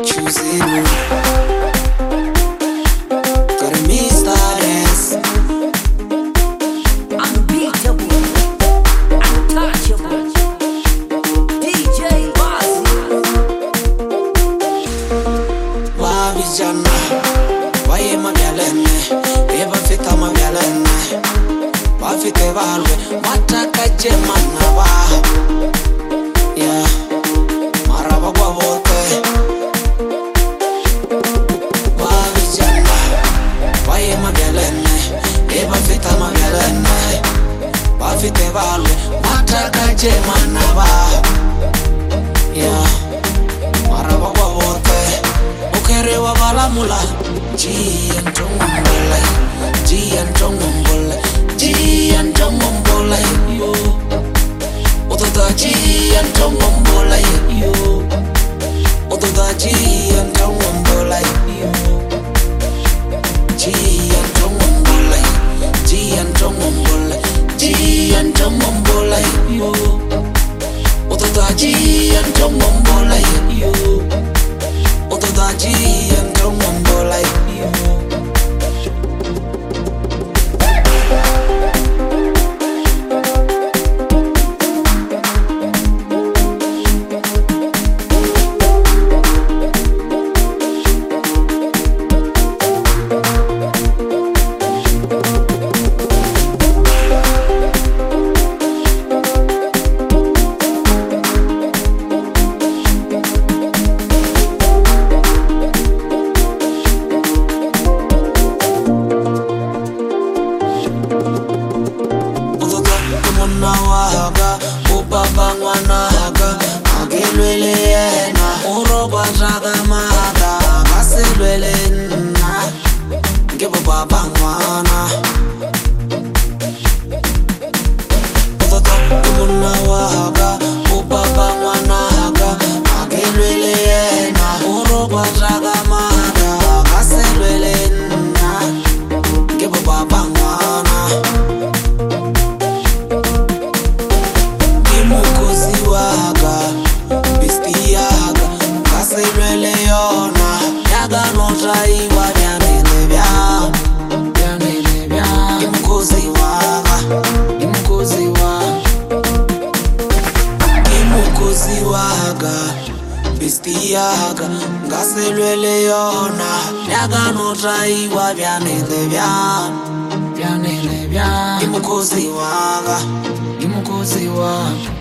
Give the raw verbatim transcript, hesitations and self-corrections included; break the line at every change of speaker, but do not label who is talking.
choosing you. Got me status,
unbeatable, untouchable, D J Bazi.
Wabijana, waye mabyalene, eba fita mabyalene, wafite balwe, mataka jemana ba. Yeah, maraba kwa bote. Wabijana, waye mabyalene, eba fita mabyalene, wafite balwe, mataka jemana ba. Yeah, maraba kwa bote. Ukerewa balamula, jian tongombole, jian tongombole, jian tongombole yo. Otoda jian tongombole yo. Otoda jian tongombole yo. Jian tongombole, jian tongombole, jian tongombole yo. Otoda jian tongombole yo. Otoda jian tongombole yo. Nawaga, upapa ngwanaga, agilwele yena, uroba jaga mada, kasilwele na, ngebo baba ngwana. Utoto kumunawaga, upapa ngwanaga, agilwele yena, uroba jaga mada, kasilwele na, ngebo baba ngwana. Bistiaga, ngaselwele yona, yaga no traiwa vyanele vyan, vyanele vyan. Imukosi waga, imukosi waga.